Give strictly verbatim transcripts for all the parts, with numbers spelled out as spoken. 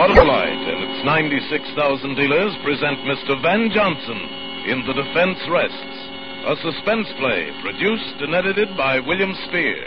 Autolite and its ninety-six thousand dealers present Mister Van Johnson in The Defense Rests, a suspense play produced and edited by William Spear.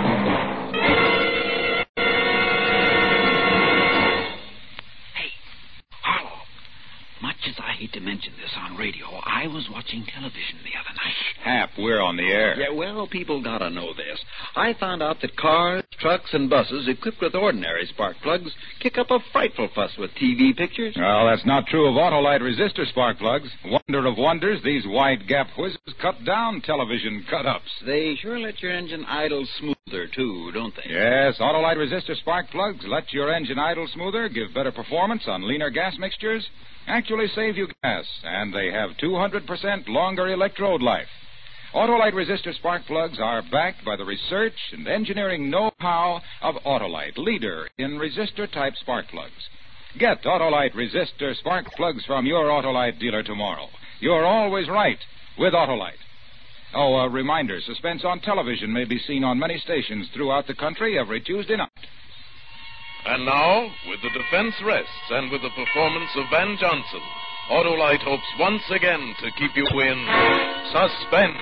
Hey, Harlow, much as I hate to mention this on radio, I was watching television the other night. Hap, we're on the air. Yeah, well, people gotta know this. I found out that cars, trucks, and buses equipped with ordinary spark plugs kick up a frightful fuss with T V pictures. Well, that's not true of Autolite resistor spark plugs. Wonder of wonders, these wide-gap whizzes cut down television cut-ups. They sure let your engine idle smoother, too, don't they? Yes, Autolite resistor spark plugs let your engine idle smoother, give better performance on leaner gas mixtures, actually save you gas, and they have two hundred percent longer electrode life. Autolite resistor spark plugs are backed by the research and engineering know-how of Autolite, leader in resistor-type spark plugs. Get Autolite resistor spark plugs from your Autolite dealer tomorrow. You're always right with Autolite. Oh, a reminder, suspense on television may be seen on many stations throughout the country every Tuesday night. And now, with The Defense Rests and with the performance of Van Johnson, Autolite hopes once again to keep you in suspense.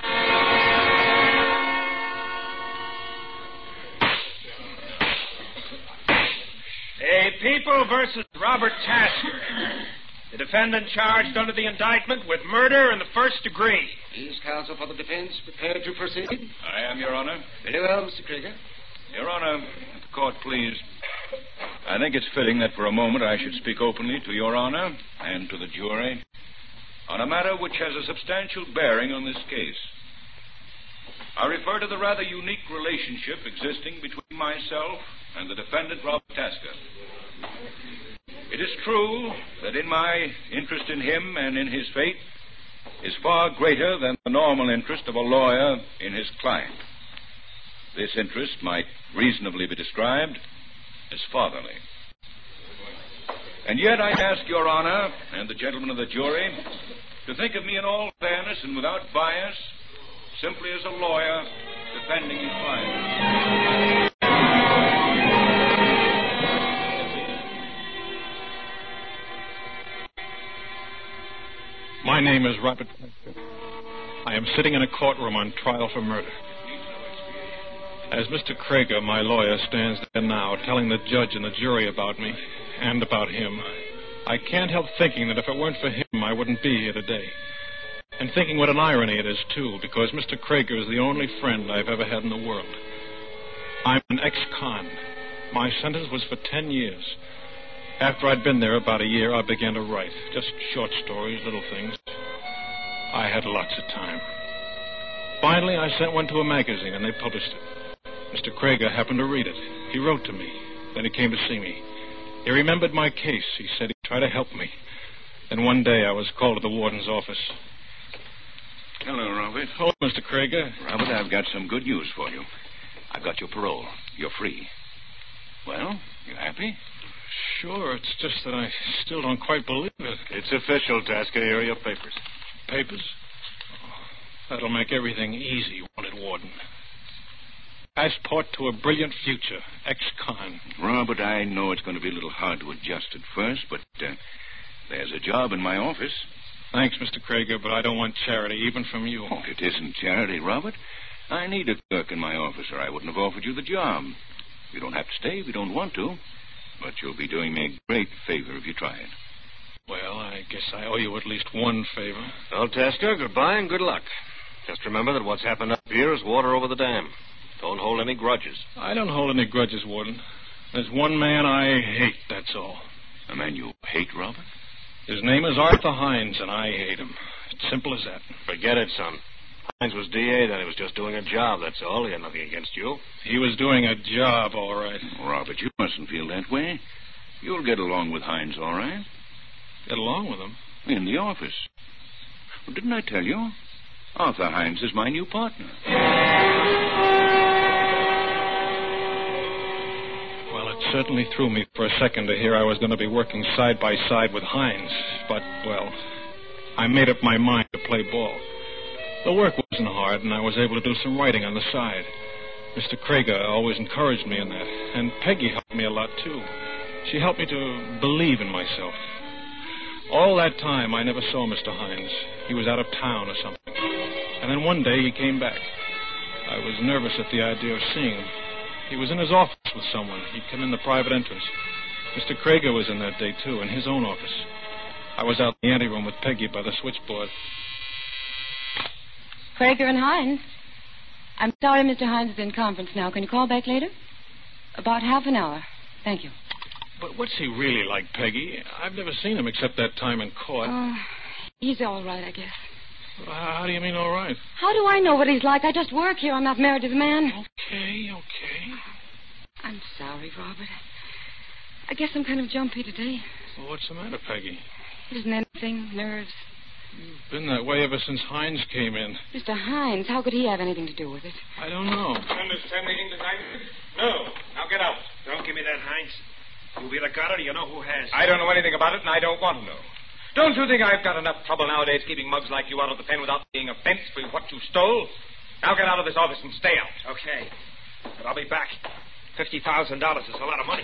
A People versus Robert Tasker. The defendant charged under the indictment with murder in the first degree. Is counsel for the defense prepared to proceed? I am, Your Honor. Very well, Mister Krieger. Your Honor, if the court please, I think it's fitting that for a moment I should speak openly to Your Honor and to the jury on a matter which has a substantial bearing on this case. I refer to the rather unique relationship existing between myself and the defendant, Robert Tasker. It is true that in my interest in him and in his fate is far greater than the normal interest of a lawyer in his client. This interest might reasonably be described as fatherly. And yet I ask Your Honor and the gentlemen of the jury to think of me in all fairness and without bias, simply as a lawyer defending his client. My name is Robert Tasker. I am sitting in a courtroom on trial for murder. As Mister Krieger, my lawyer, stands there now telling the judge and the jury about me and about him, I can't help thinking that if it weren't for him, I wouldn't be here today. And thinking what an irony it is, too, because Mister Krieger is the only friend I've ever had in the world. I'm an ex-con. My sentence was for ten years. After I'd been there about a year, I began to write. Just short stories, little things. I had lots of time. Finally, I sent one to a magazine, and they published it. Mister Krieger happened to read it. He wrote to me. Then he came to see me. He remembered my case. He said he'd try to help me. Then one day I was called to the warden's office. Hello, Robert. Hello, Mister Krieger. Robert, I've got some good news for you. I've got your parole. You're free. Well, you happy? Sure, it's just that I still don't quite believe it. It's official, Tasker. Here are your papers. Papers? Oh, that'll make everything easy, won't it, Warden? Passport to a brilliant future. Ex-con. Robert, I know it's going to be a little hard to adjust at first, but uh, there's a job in my office. Thanks, Mister Krieger, but I don't want charity, even from you. Oh, it isn't charity, Robert. I need a clerk in my office, or I wouldn't have offered you the job. You don't have to stay if you don't want to, but you'll be doing me a great favor if you try it. Well, I guess I owe you at least one favor. Well, Tasker, goodbye and good luck. Just remember that what's happened up here is water over the dam. Don't hold any grudges. I don't hold any grudges, Warden. There's one man I hate, that's all. A man you hate, Robert? His name is Arthur Hines, and I hate him. It's simple as that. Forget it, son. Hines was D A, then he was just doing a job, that's all. He had nothing against you. He was doing a job, all right. Robert, you mustn't feel that way. You'll get along with Hines, all right? Get along with him? In the office. Well, didn't I tell you? Arthur Hines is my new partner. Well, it certainly threw me for a second to hear I was going to be working side by side with Hines. But, well, I made up my mind to play ball. The work wasn't hard, and I was able to do some writing on the side. Mister Krieger always encouraged me in that, and Peggy helped me a lot, too. She helped me to believe in myself. All that time, I never saw Mister Hines. He was out of town or something. And then one day, he came back. I was nervous at the idea of seeing him. He was in his office with someone. He'd come in the private entrance. Mister Krager was in that day, too, in his own office. I was out in the anteroom with Peggy by the switchboard. Krager and Hines. I'm sorry Mister Hines is in conference now. Can you call back later? About half an hour. Thank you. But what's he really like, Peggy? I've never seen him except that time in court. Oh, he's all right, I guess. Well, how do you mean all right? How do I know what he's like? I just work here. I'm not married to the man. Okay, okay. I'm sorry, Robert. I guess I'm kind of jumpy today. Well, what's the matter, Peggy? It isn't anything. Nerves. You've been that way ever since Hines came in. Mister Hines, how could he have anything to do with it? I don't know. Understand meeting tonight? No. Now get out. Don't give me that, Hines. You've either got it or you know who has. I don't know anything about it, and I don't want to know. Don't you think I've got enough trouble nowadays keeping mugs like you out of the pen without being a fence for what you stole? Now get out of this office and stay out. Okay. But I'll be back. Fifty thousand dollars is a lot of money.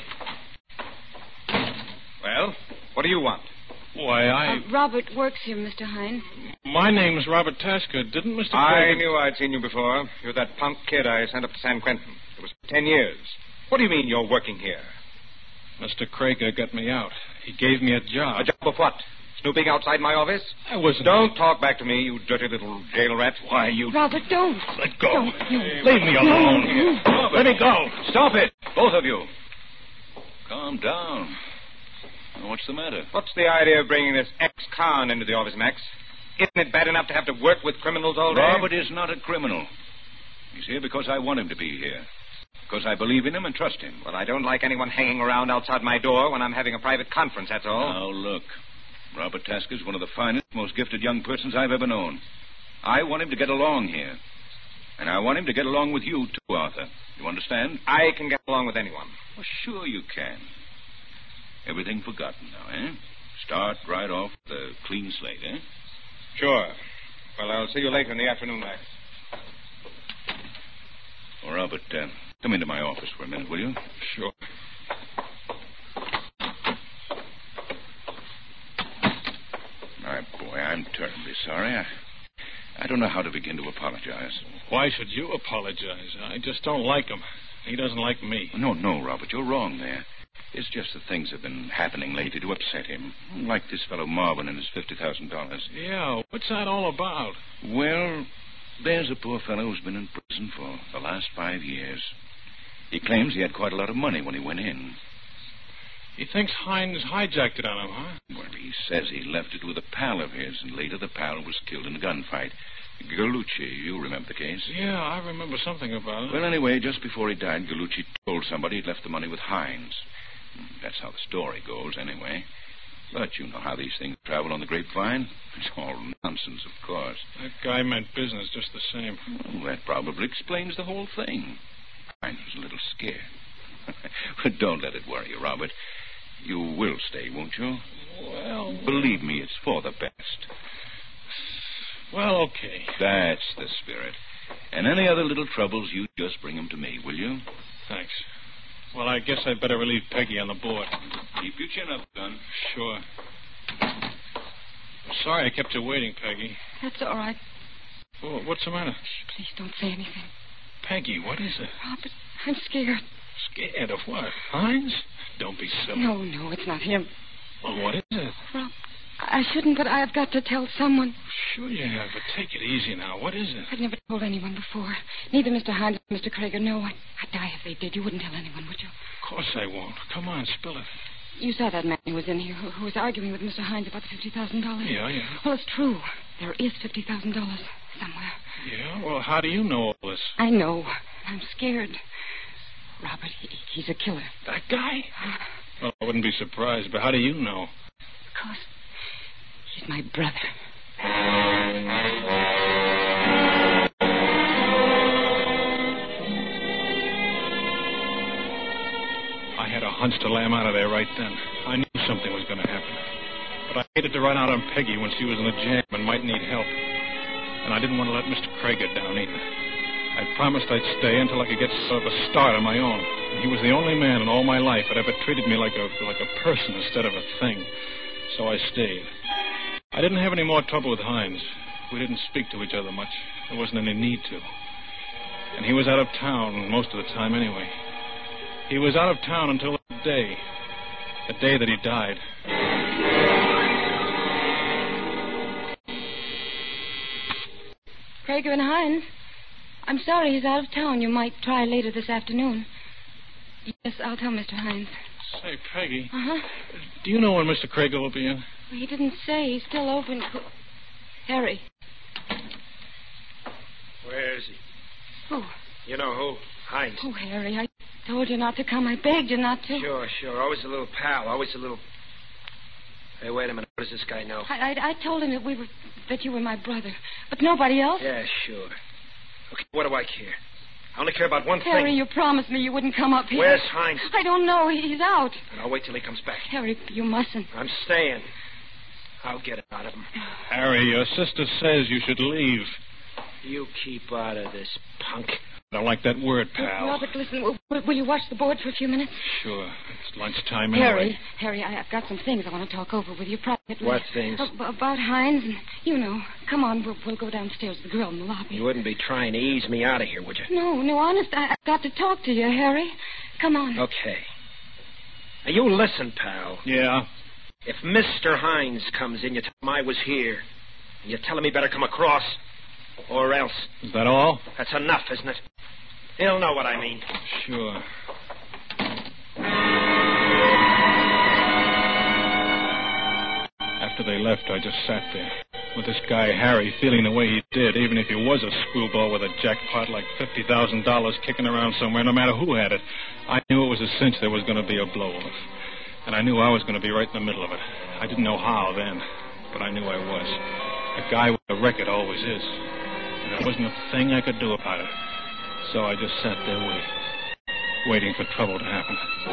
Well, what do you want? Why, I... Uh, Robert works here, Mister Hines. My name's Robert Tasker. Didn't Mister I Krager... knew I'd seen you before. You're that punk kid I sent up to San Quentin. It was ten years. What do you mean you're working here? Mister Krager got me out. He gave me a job. A job of what? Snooping outside my office? I wasn't... Don't talk back to me, you dirty little jail rat. Why, you... Robert, don't. Let go. Don't. Leave me alone No. here. Robert. Let me go. Stop it, both of you. Calm down. What's the matter? What's the idea of bringing this ex-con into the office, Max? Isn't it bad enough to have to work with criminals all day? Robert is not a criminal. He's here because I want him to be here. Because I believe in him and trust him. Well, I don't like anyone hanging around outside my door when I'm having a private conference, that's all. Now, look. Robert Tasker's one of the finest, most gifted young persons I've ever known. I want him to get along here. And I want him to get along with you, too, Arthur. You understand? I can get along with anyone. Well, sure you can. Everything forgotten now, eh? Start right off with a clean slate, eh? Sure. Well, I'll see you later in the afternoon, Max. Well, Robert, uh, come into my office for a minute, will you? Sure. My boy, I'm terribly sorry. I, I don't know how to begin to apologize. Why should you apologize? I just don't like him. He doesn't like me. No, no, Robert, you're wrong there. It's just that things have been happening lately to upset him. Like this fellow Marvin and his fifty thousand dollars. Yeah, what's that all about? Well, there's a poor fellow who's been in prison for the last five years. He claims he had quite a lot of money when he went in. He thinks Hines hijacked it on him, huh? Well, he says he left it with a pal of his, and later the pal was killed in a gunfight. Gallucci, you remember the case? Yeah, I remember something about it. Well, anyway, just before he died, Gallucci told somebody he'd left the money with Hines. That's how the story goes, anyway. But you know how these things travel on the grapevine. It's all nonsense, of course. That guy meant business just the same. Well, that probably explains the whole thing. Hines was a little scared. But don't let it worry you, Robert. You will stay, won't you? Well... Believe me, it's for the best. Well, okay. That's the spirit. And any other little troubles, you just bring them to me, will you? Thanks. Well, I guess I'd better relieve Peggy on the board. Keep your chin up, son. Sure. I'm sorry I kept you waiting, Peggy. That's all right. Oh, what's the matter? Shh, please don't say anything. Peggy, what is it? Robert, I'm scared. Scared of what? Hines? Don't be silly. No, no, it's not him. Well, what is it? Rob, I shouldn't, but I've got to tell someone. Sure you have, but take it easy now. What is it? I've never told anyone before. Neither Mister Hines nor Mister Krager know. I'd, I'd die if they did. You wouldn't tell anyone, would you? Of course I won't. Come on, spill it. You saw that man who was in here, who, who was arguing with Mister Hines about the fifty thousand dollars. Yeah, yeah. Well, it's true. There is fifty thousand dollars somewhere. Yeah? Well, how do you know all this? I know. I'm scared. Robert, he, he's a killer. That guy? Well, I wouldn't be surprised, but how do you know? Because he's my brother. I had a hunch to lay him out of there right then. I knew something was going to happen. But I hated to run out on Peggy when she was in a jam and might need help. And I didn't want to let Mister Krager down either. I promised I'd stay until I could get sort of a start on my own. And he was the only man in all my life that ever treated me like a like a person instead of a thing. So I stayed. I didn't have any more trouble with Hines. We didn't speak to each other much. There wasn't any need to. And he was out of town most of the time anyway. He was out of town until the day. The day that he died. Krager and Hines, I'm sorry he's out of town. You might try later this afternoon. Yes, I'll tell Mister Hines. Say, Peggy. Uh-huh. Do you know when Mister Krager will be in? Well, he didn't say. He's still open. Harry. Where is he? Who? You know who? Hines. Oh, Harry, I told you not to come. I begged you not to. Sure, sure. Always a little pal. Always a little... Hey, wait a minute. What does this guy know? I, I, I told him that we were that you were my brother, but nobody else. Yeah, sure. Okay, what do I care? I only care about one Harry, thing. you promised me you wouldn't come up here. Where's Hines? I don't know. He's out. And I'll wait till he comes back. Harry, you mustn't. I'm staying. I'll get it out of him. Harry, your sister says you should leave. You keep out of this, punk. I don't like that word, pal. Robert, listen. Will, will you watch the board for a few minutes? Sure. It's lunchtime anyway. Harry, Harry, I, I've got some things I want to talk over with you privately. What things? Uh, about Hines and, you know. Come on, we'll, we'll go downstairs to the grill in the lobby. You wouldn't be trying to ease me out of here, would you? No, no, honest, I, I've got to talk to you, Harry. Come on. Okay. Now, you listen, pal. Yeah? If Mister Hines comes in, you tell him I was here. And you tell him he better come across. Or else. Is that all? That's enough, isn't it? He'll know what I mean. Sure. After they left, I just sat there. With this guy, Harry, feeling the way he did, even if he was a screwball with a jackpot like fifty thousand dollars kicking around somewhere, no matter who had it. I knew it was a cinch there was going to be a blow-off. And I knew I was going to be right in the middle of it. I didn't know how then, but I knew I was. A guy with a record always is. And there wasn't a thing I could do about it. So I just sat there waiting. Waiting for trouble to happen.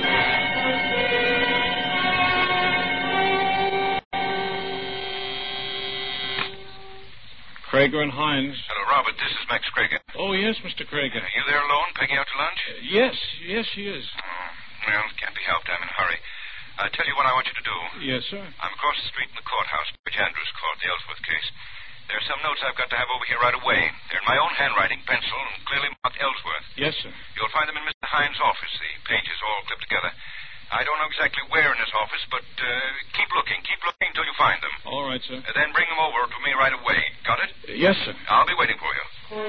Krager and Hines. Hello, Robert. This is Max Krager. Oh, yes, Mister Krager. Are you there alone, Peggy out to lunch? Uh, yes, yes, she is. Oh, well, it can't be helped. I'm in a hurry. I'll tell you what I want you to do. Yes, sir. I'm across the street in the courthouse, Judge Andrews Court, the Ellsworth case. There are some notes I've got to have over here right away. They're in my own handwriting, pencil, and clearly marked Ellsworth. Yes, sir. You'll find them in Mister Hines' office. The pages all clipped together. I don't know exactly where in his office, but uh, keep looking. Keep looking until you find them. All right, sir. Uh, then bring them over to me right away. Got it? Uh, yes, sir. I'll be waiting for you.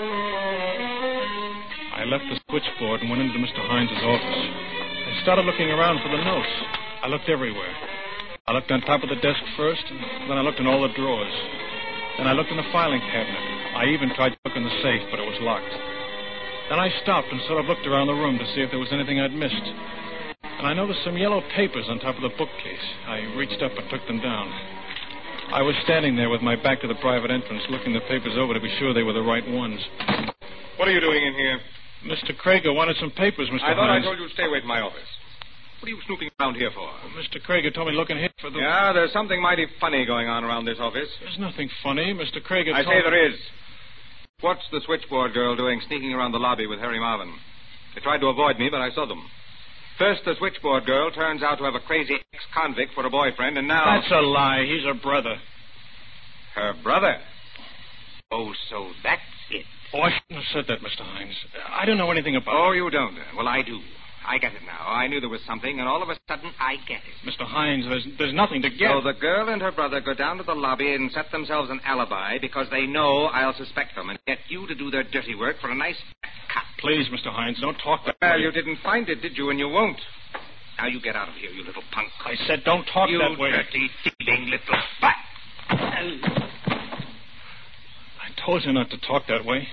I left the switchboard and went into Mister Hines' office. I started looking around for the notes. I looked everywhere. I looked on top of the desk first, and then I looked in all the drawers. Then I looked in the filing cabinet. I even tried to look in the safe, but it was locked. Then I stopped and sort of looked around the room to see if there was anything I'd missed. And I noticed some yellow papers on top of the bookcase. I reached up and took them down. I was standing there with my back to the private entrance, looking the papers over to be sure they were the right ones. What are you doing in here? Mister Krager wanted some papers, Mister I thought Hines. I told you to stay away from my office. What are you snooping around here for? Well, Mister Krager told me to look in here for the... Yeah, there's something mighty funny going on around this office. There's nothing funny. Mister Krager I told say me... there is. What's the switchboard girl doing sneaking around the lobby with Harry Marvin? They tried to avoid me, but I saw them. First, the switchboard girl turns out to have a crazy ex-convict for a boyfriend, and now... That's a lie. He's her brother. Her brother? Oh, so that's it. Oh, I shouldn't have said that, Mister Hines. I don't know anything about Oh, it. you don't? Well, I do. I get it now. I knew there was something, and all of a sudden, I get it. Mister Hines, there's, there's nothing to get. So the girl and her brother go down to the lobby and set themselves an alibi because they know I'll suspect them and get you to do their dirty work for a nice cut. Please, Mister Hines, don't talk that Well, way. you didn't find it, did you? And you won't. Now you get out of here, you little punk. I said don't talk you that way. You dirty, thieving little butt. I told you not to talk that way.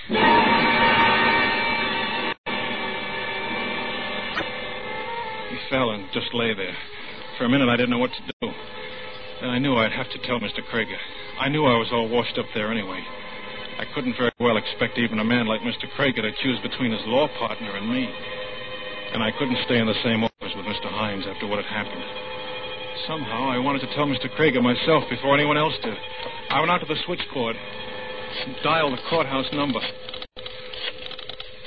He fell and just lay there. For a minute, I didn't know what to do. Then I knew I'd have to tell Mister Krager. I knew I was all washed up there anyway. I couldn't very well expect even a man like Mister Krager to choose between his law partner and me. And I couldn't stay in the same office with Mister Hines after what had happened. Somehow, I wanted to tell Mister Krager myself before anyone else did. I went out to the switchboard and dialed the courthouse number.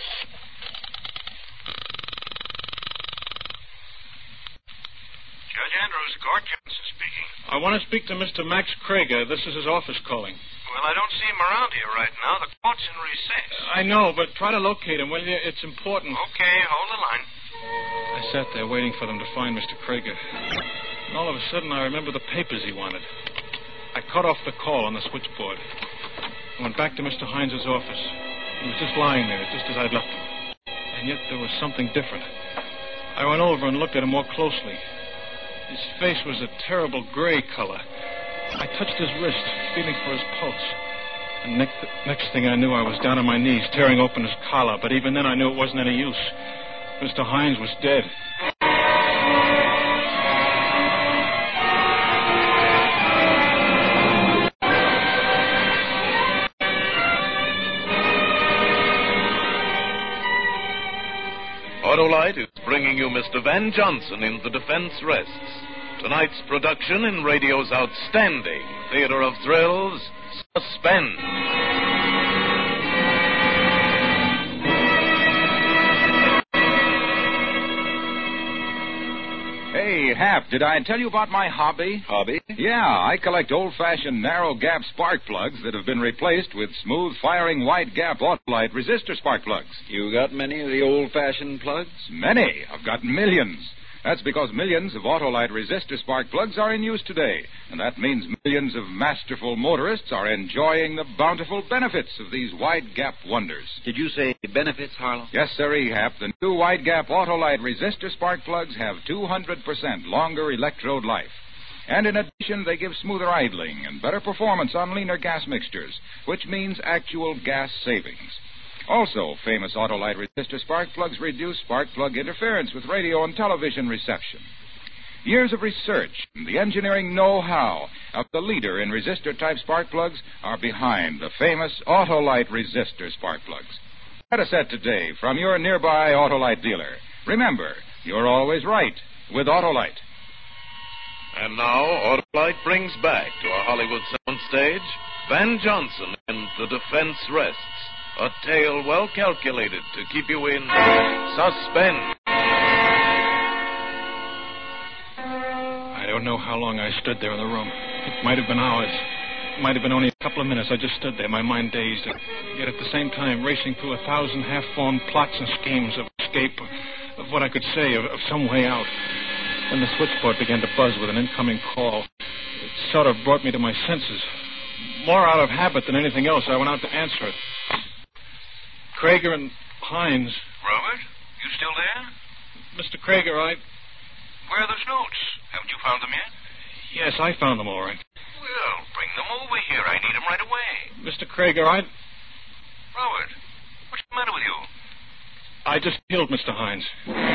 Andrews Court, Johnson speaking. I want to speak to Mister Max Krager. This is his office calling. Well, I don't see him around here right now. The court's in recess. I know, but try to locate him, will you? It's important. Okay, hold the line. I sat there waiting for them to find Mister Krager. And all of a sudden, I remember the papers he wanted. I cut off the call on the switchboard. I went back to Mister Hines's office. He was just lying there, just as I'd left him. And yet there was something different. I went over and looked at him more closely. His face was a terrible gray color. I touched his wrist, feeling for his pulse. And next, next thing I knew, I was down on my knees, tearing open his collar. But even then, I knew it wasn't any use. Mister Hines was dead. Autolite is bringing you Mister Van Johnson in The Defense Rests. Tonight's production in radio's outstanding theater of thrills, Suspense. Hey, Hap, did I tell you about my hobby? Hobby? Yeah, I collect old-fashioned narrow-gap spark plugs that have been replaced with smooth-firing wide-gap Autolite resistor spark plugs. You got many of the old-fashioned plugs? Many. I've got millions. That's because millions of Autolite resistor spark plugs are in use today. And that means millions of masterful motorists are enjoying the bountiful benefits of these wide-gap wonders. Did you say benefits, Harlow? Yes, sir, Ehap. The new wide-gap Autolite resistor spark plugs have two hundred percent longer electrode life. And in addition, they give smoother idling and better performance on leaner gas mixtures, which means actual gas savings. Also, famous Autolite resistor spark plugs reduce spark plug interference with radio and television reception. Years of research and the engineering know-how of the leader in resistor-type spark plugs are behind the famous Autolite resistor spark plugs. Get a set today from your nearby Autolite dealer. Remember, you're always right with Autolite. And now, Autolite brings back to our Hollywood soundstage Van Johnson in The Defense Rests. A tale well calculated to keep you in suspense. I don't know how long I stood there in the room. It might have been hours. It might have been only a couple of minutes. I just stood there, my mind dazed, and yet at the same time racing through a thousand half-formed plots and schemes of escape, of what I could say, of, of some way out. Then the switchboard began to buzz with an incoming call. It sort of brought me to my senses. More out of habit than anything else, I went out to answer it. Krager and Hines. Robert, you still there? Mister Krager, I... Where are those notes? Haven't you found them yet? Yes, I found them all right. Well, bring them over here. I need them right away. Mister Krager, I... Robert, what's the matter with you? I just killed Mister Hines.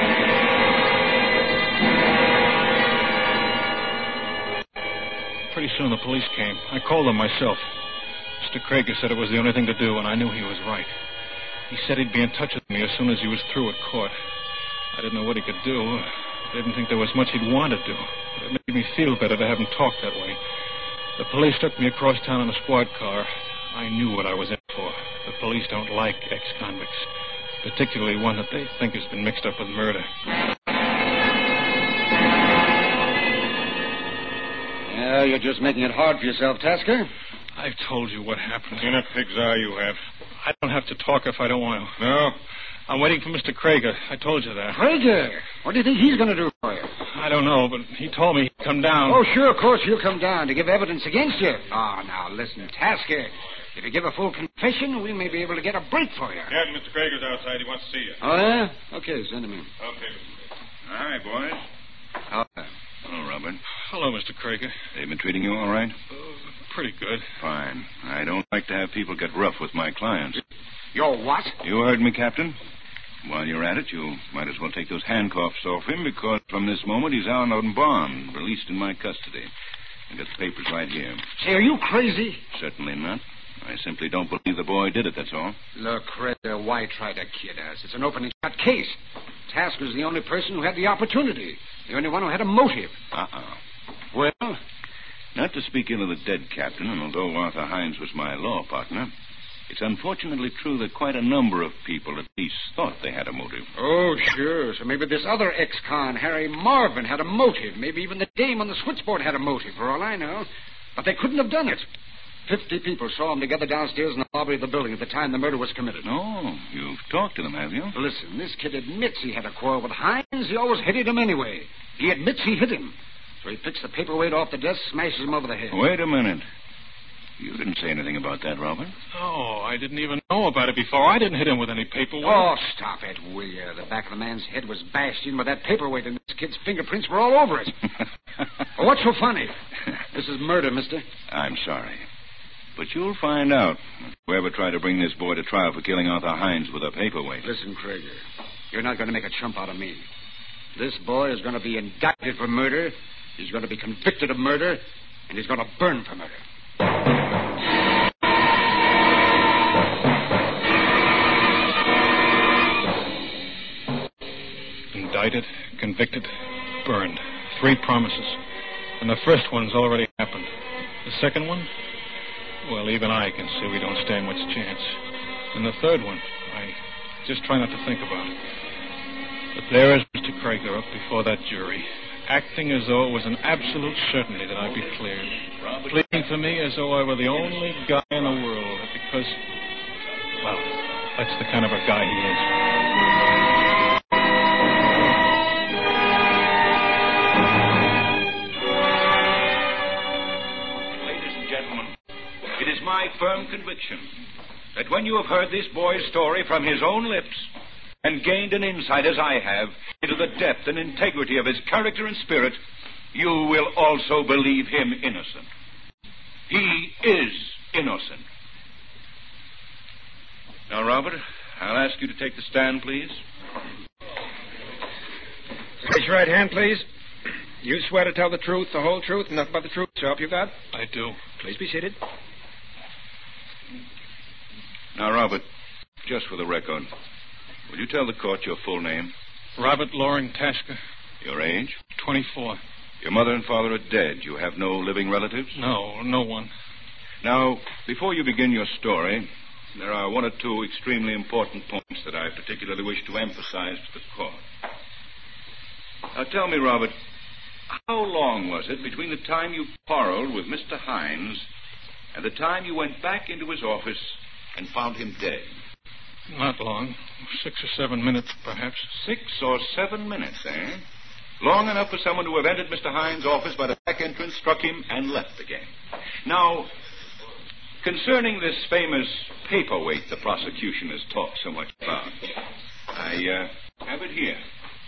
Pretty soon the police came. I called them myself. Mister Krager said it was the only thing to do, and I knew he was right. He said he'd be in touch with me as soon as he was through at court. I didn't know what he could do. I didn't think there was much he'd want to do. It made me feel better to have him talk that way. The police took me across town in a squad car. I knew what I was in for. The police don't like ex-convicts, particularly one that they think has been mixed up with murder. Yeah, you're just making it hard for yourself, Tasker. I've told you what happened. Enough pigs are you have. I don't have to talk if I don't want to. No? I'm waiting for Mister Krager. I told you that. Krager? What do you think he's going to do for you? I don't know, but he told me he'd come down. Oh, sure, of course he'll come down to give evidence against you. Oh, now, listen, Tasker. If you give a full confession, we may be able to get a break for you. Yeah, Mister Krager's outside. He wants to see you. Oh, yeah? Okay, send him in. Okay, Mister Krager. All right, boys. Oh, Hello, Robert. Hello, Mister Krager. They've been treating you all right? Uh, pretty good. Fine. I don't like to have people get rough with my clients. You're what? You heard me, Captain. While you're at it, you might as well take those handcuffs off him, because from this moment he's out on bond, released in my custody. I got the papers right here. Say, are you crazy? Certainly not. I simply don't believe the boy did it, that's all. Look, Krager, why try to kid us? It's an open and shut case. Tasker's the only person who had the opportunity. The only one who had a motive. Uh-uh. Well? Not to speak ill of the dead, Captain, and although Arthur Hines was my law partner, It's unfortunately true that quite a number of people at least thought they had a motive. Oh, sure. So maybe this other ex-con, Harry Marvin, had a motive. Maybe even the dame on the switchboard had a motive, for all I know. But they couldn't have done it. Fifty people saw them together downstairs in the lobby of the building at the time the murder was committed. Oh, you've talked to them, have you? Listen, this kid admits he had a quarrel with Hines. He always hated him anyway. He admits he hit him. So he picks the paperweight off the desk, smashes him over the head. Wait a minute. You didn't say anything about that, Robert. Oh, I didn't even know about it before. I didn't hit him with any paperweight. Oh, stop it, will you? The back of the man's head was bashed in with that paperweight, and this kid's fingerprints were all over it. Well, what's so funny? This is murder, mister. I'm sorry. But you'll find out if you ever try to bring this boy to trial for killing Arthur Hines with a paperweight. Listen, Krager, you're not going to make a chump out of me. This boy is going to be indicted for murder, he's going to be convicted of murder, and he's going to burn for murder. Indicted, convicted, burned. Three promises. And the first one's already happened. The second one? Well, even I can see we don't stand much chance. And the third one, I just try not to think about it. But there is Mister Krager up before that jury, acting as though it was an absolute certainty that I'd be cleared. Pleading for me as though I were the only guy in the world, because, well, that's the kind of a guy he is. It is my firm conviction that when you have heard this boy's story from his own lips and gained an insight, as I have, into the depth and integrity of his character and spirit, you will also believe him innocent. He is innocent. Now, Robert, I'll ask you to take the stand, please. Raise your right hand, please. You swear to tell the truth, the whole truth, and nothing but the truth, so help you God? I do. Please be seated. Now, Robert, just for the record, will you tell the court your full name? Robert Loring Tasker. Your age? twenty-four. Your mother and father are dead. You have no living relatives? No, no one. Now, before you begin your story, there are one or two extremely important points that I particularly wish to emphasize to the court. Now, tell me, Robert, how long was it between the time you quarreled with Mister Hines and the time you went back into his office and found him dead? Not long. Six or seven minutes, perhaps. Six or seven minutes, eh? Long enough for someone to have entered Mister Hines' office by the back entrance, struck him, and left again. Now, concerning this famous paperweight the prosecution has talked so much about, I uh, have it here.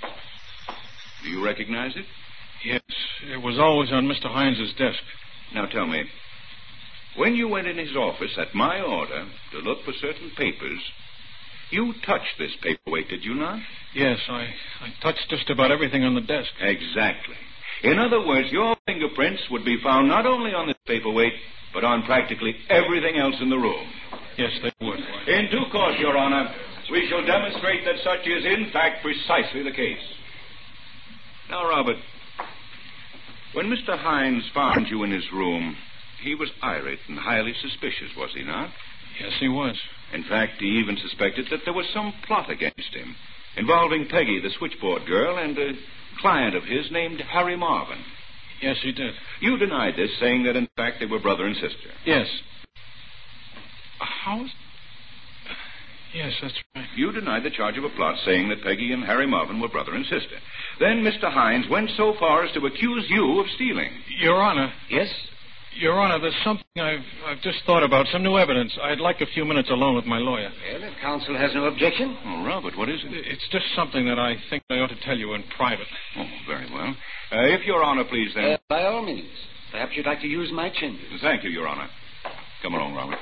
Do you recognize it? Yes, it was always on Mister Hines' desk. Now tell me, when you went in his office at my order to look for certain papers, you touched this paperweight, did you not? Yes, I, I touched just about everything on the desk. Exactly. In other words, your fingerprints would be found not only on this paperweight, but on practically everything else in the room. Yes, they would. In due course, Your Honor, we shall demonstrate that such is in fact precisely the case. Now, Robert, when Mister Hines found you in his room, he was irate and highly suspicious, was he not? Yes, he was. In fact, he even suspected that there was some plot against him, involving Peggy, the switchboard girl, and a client of his named Harry Marvin. Yes, he did. You denied this, saying that, in fact, they were brother and sister. Yes. How is... Yes, that's right. You denied the charge of a plot, saying that Peggy and Harry Marvin were brother and sister. Then Mister Hines went so far as to accuse you of stealing. Your Honor. Yes? Your Honor, there's something I've I've just thought about, some new evidence. I'd like a few minutes alone with my lawyer. Well, if counsel has no objection. Oh, Robert, what is it? It's just something that I think I ought to tell you in private. Oh, very well. Uh, if Your Honor, please, then... Uh, by all means. Perhaps you'd like to use my chambers. Thank you, Your Honor. Come along, Robert.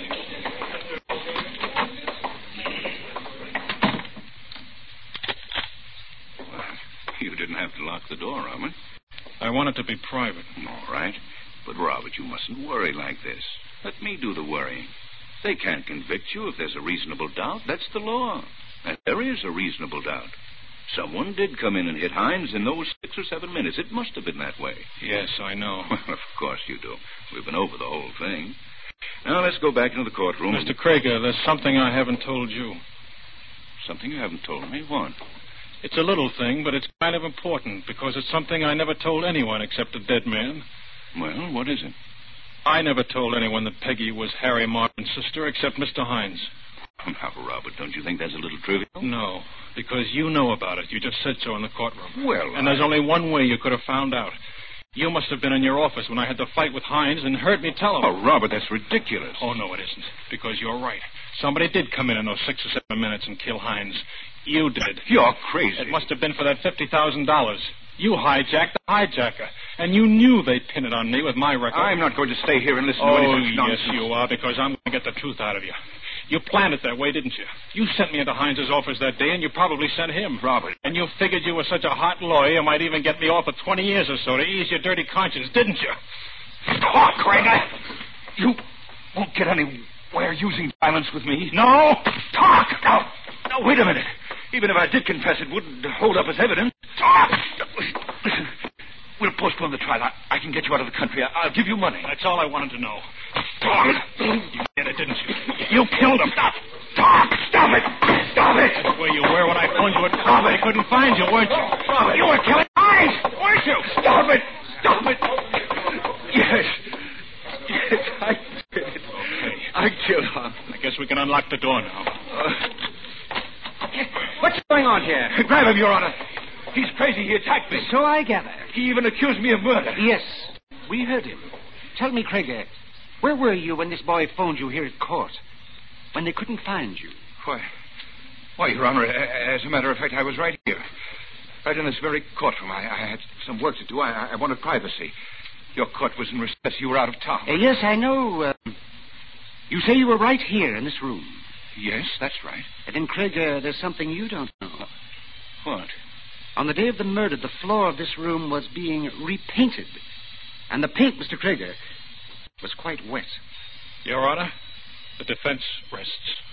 Well, you didn't have to lock the door, Robert. I want it to be private. All right. But, Robert, you mustn't worry like this. Let me do the worrying. They can't convict you if there's a reasonable doubt. That's the law. And there is a reasonable doubt. Someone did come in and hit Hines in those six or seven minutes. It must have been that way. Yes, I know. Well, of course you do. We've been over the whole thing. Now, let's go back into the courtroom. Mister Krager, there's something I haven't told you. Something you haven't told me? What? It's a little thing, but it's kind of important because it's something I never told anyone except a dead man. Well, what is it? I never told anyone that Peggy was Harry Marvin's sister except Mister Hines. Now, Robert, don't you think that's a little trivial? No, because you know about it. You just said so in the courtroom. Well, And I... there's only one way you could have found out. You must have been in your office when I had the fight with Hines and heard me tell him. Oh, Robert, that's ridiculous. Oh, no, it isn't. Because you're right. Somebody did come in in those six or seven minutes and kill Hines. You did. You're crazy. It must have been for that fifty thousand dollars. You hijacked the hijacker. And you knew they'd pin it on me with my record. I'm not going to stay here and listen oh, to any such nonsense. Oh, yes, you are, because I'm going to get the truth out of you. You planned it that way, didn't you? You sent me into Hines's office that day, and you probably sent him. Robert. And you figured you were such a hot lawyer, you might even get me off for twenty years or so to ease your dirty conscience, didn't you? Talk, Krager. You won't get anywhere using violence with me. No! Talk! Now, now, wait a minute. Even if I did confess, it wouldn't hold up as evidence. Talk! Listen, we'll postpone the trial. I, I can get you out of the country. I, I'll give you money. That's all I wanted to know. Talk! You did it, didn't you? You killed him. Stop! Talk! Stop it! Stop it! That's where you were when I phoned you at Stop it! I couldn't find you, weren't you? Stop it! You were killing eyes, weren't you? Stop it! Stop it! Yes. Yes, I did it. Okay. I killed him. I guess we can unlock the door now. Uh, What's going on here? Grab him, Your Honor. He's crazy. He attacked me. So I gather. He even accused me of murder. Yes, we heard him. Tell me, Krager, where were you when this boy phoned you here at court? When they couldn't find you? Why, why, Your Honor, as a matter of fact, I was right here. Right in this very courtroom. I, I had some work to do. I, I wanted privacy. Your court was in recess. You were out of town. Uh, yes, I know. Uh, you say you were right here in this room. Yes, that's right. And then, Krager, there's something you don't know. What? On the day of the murder, the floor of this room was being repainted. And the paint, Mister Krager, was quite wet. Your Honor, the defense rests.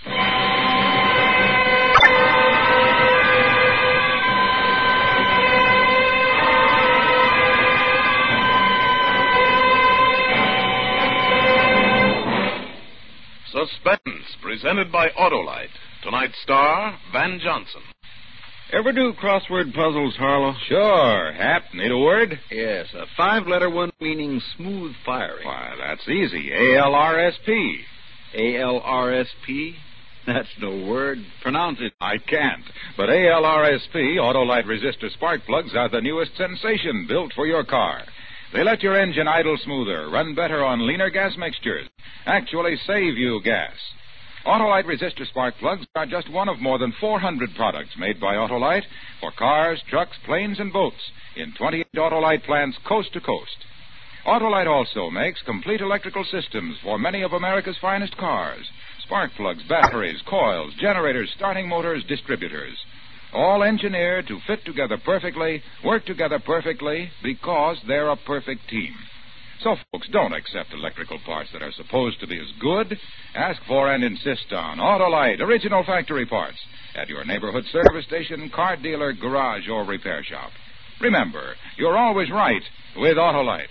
Suspense, presented by Autolite. Tonight's star, Van Johnson. Ever do crossword puzzles, Harlow? Sure. Hap, need a word? Yes, a five-letter one meaning smooth firing. Why, that's easy. A L R S P. A L R S P? That's no word. Pronounce it. I can't. But A L R S P, Autolite resistor spark plugs, are the newest sensation built for your car. They let your engine idle smoother, run better on leaner gas mixtures, actually save you gas. Autolite resistor spark plugs are just one of more than four hundred products made by Autolite for cars, trucks, planes, and boats in twenty-eight Autolite plants coast to coast. Autolite also makes complete electrical systems for many of America's finest cars. Spark plugs, batteries, coils, generators, starting motors, distributors. All engineered to fit together perfectly, work together perfectly, because they're a perfect team. So, folks, don't accept electrical parts that are supposed to be as good. Ask for and insist on Autolite original factory parts at your neighborhood service station, car dealer, garage, or repair shop. Remember, you're always right with Autolite.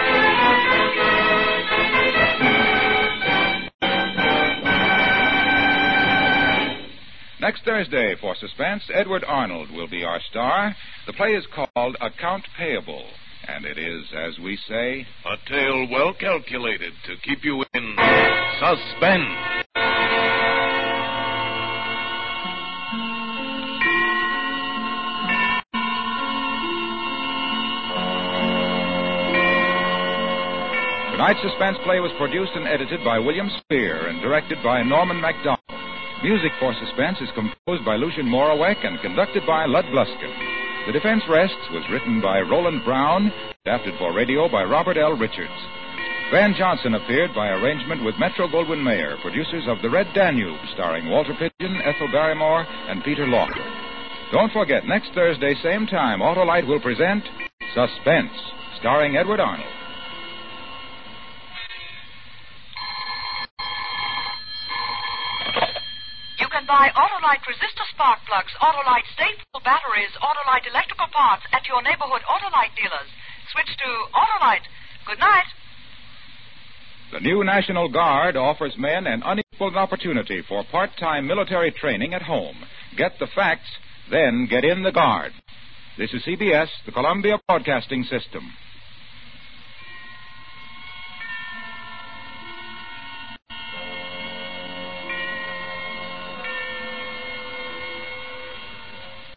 Next Thursday, for Suspense, Edward Arnold will be our star. The play is called Account Payable, and it is, as we say, a tale well calculated to keep you in suspense. Tonight's suspense play was produced and edited by William Spear and directed by Norman MacDonald. Music for Suspense is composed by Lucian Morawek and conducted by Lud Bluskin. The Defense Rests was written by Roland Brown, adapted for radio by Robert L. Richards. Van Johnson appeared by arrangement with Metro-Goldwyn-Mayer, producers of The Red Danube, starring Walter Pidgeon, Ethel Barrymore, and Peter Lawler. Don't forget, next Thursday, same time, Autolite will present Suspense, starring Edward Arnold. You can buy Autolite resistor spark plugs, Autolite stateful batteries, Autolite electrical parts at your neighborhood Autolite dealers. Switch to Autolite. Good night. The new National Guard offers men an unequaled opportunity for part-time military training at home. Get the facts, then get in the Guard. This is C B S, the Columbia Broadcasting System.